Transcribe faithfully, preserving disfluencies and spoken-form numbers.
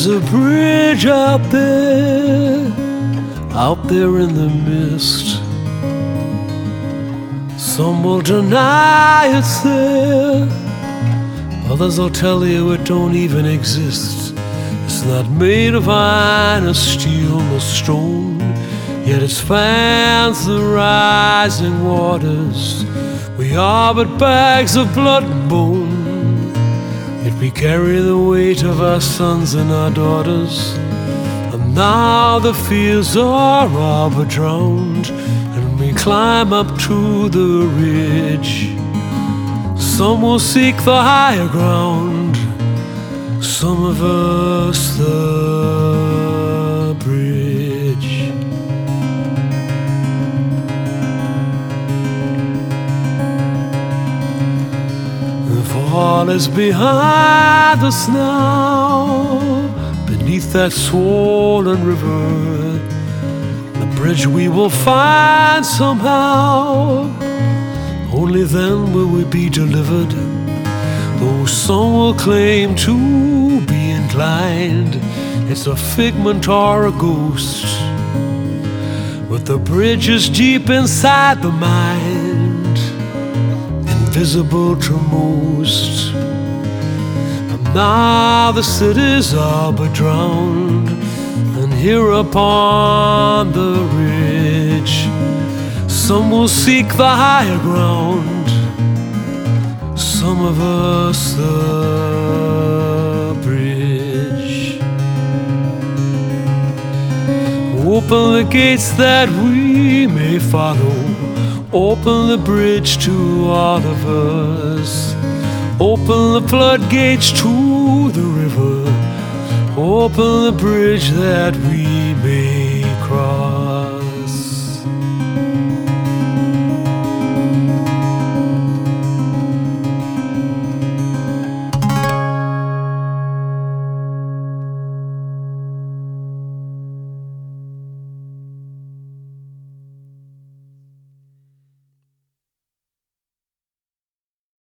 There's a bridge out there, out there in the mist. Some will deny it's there, others will tell you it don't even exist. It's not made of iron or steel nor stone, yet it spans the rising waters. We are but bags of blood and bone, yet we carry the weight of our sons and our daughters. And now the fields are all but drowned, and we climb up to the ridge. Some will seek the higher ground, some of us the bridge. The fall is behind us now, beneath that swollen river. The bridge we will find somehow, only then will we be delivered. Though some will claim to be inclined, it's a figment or a ghost. But the bridge is deep inside the mind, invisible to most. And now the cities are but drowned, and here upon the ridge, some will seek the higher ground, some of us the bridge. Open the gates that we may follow, open the bridge to all of us. Open the floodgates to the river, open the bridge that we may cross.